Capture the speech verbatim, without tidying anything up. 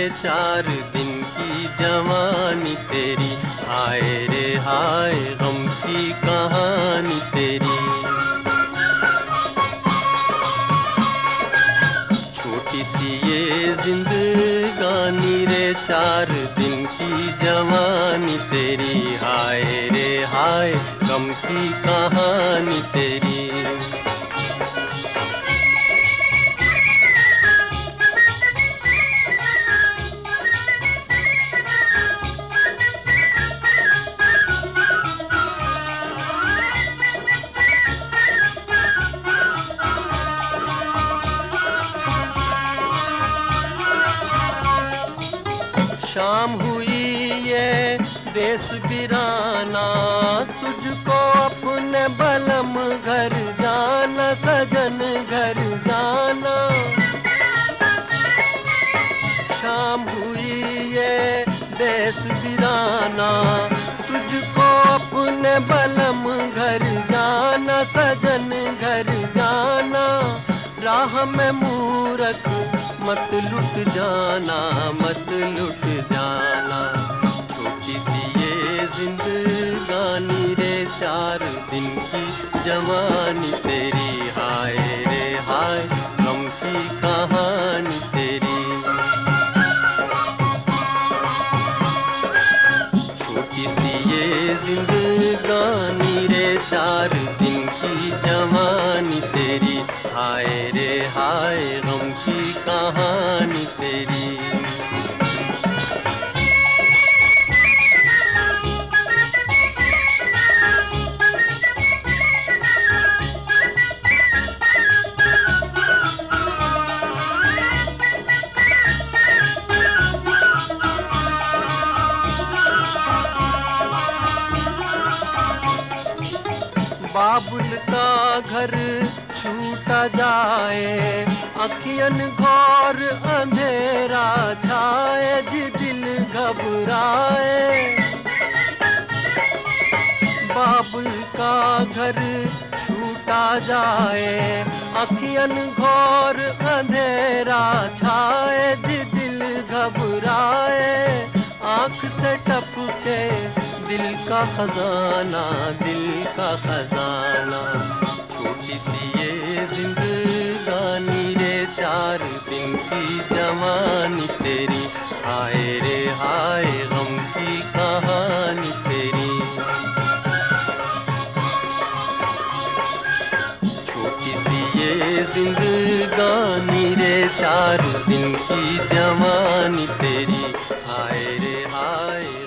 चार दिन की जवानी तेरी, हाय रे हाय गम की कहानी तेरी। छोटी सी ये जिंदगानी रे, चार दिन की जवानी तेरी, हाय रे हाय गम की कहानी तेरी। शाम हुई ये देश बिराना, तुझको अपने बलम घर जाना, सजन घर जाना। शाम हुई ये देश बिराना, तुझको अपने बलम घर जाना, सजन घर जाना। राह में मूरख मत लुट जाना, मत लुट जाना। छोटी सी ये जिंदगानी रे, चार दिन की जवानी तेरी, हाय रे हाय गम की कहानी तेरी। छोटी सी ये जिंदगानी रे, चार दिन की जवानी तेरी, हाय रे हाय गम की कहानी तेरी। बाबुल का घर छूटा जाए, अखियन घोर अंधेरा छाए, जी दिल घबराए। बाबुल का घर छूटा जाए, अखियन घोर अंधेरा छाए, जी दिल घबराए। आँख से टपके दिल का खजाना, दिल का खजाना। छोटी सी ये जिंदगानी रे, चार दिन की जवानी तेरी, हाय रे हाय गम की कहानी तेरी। छोटी सी ये जिंदगानी रे, चार दिन की जवानी तेरी, हाय रे हाय।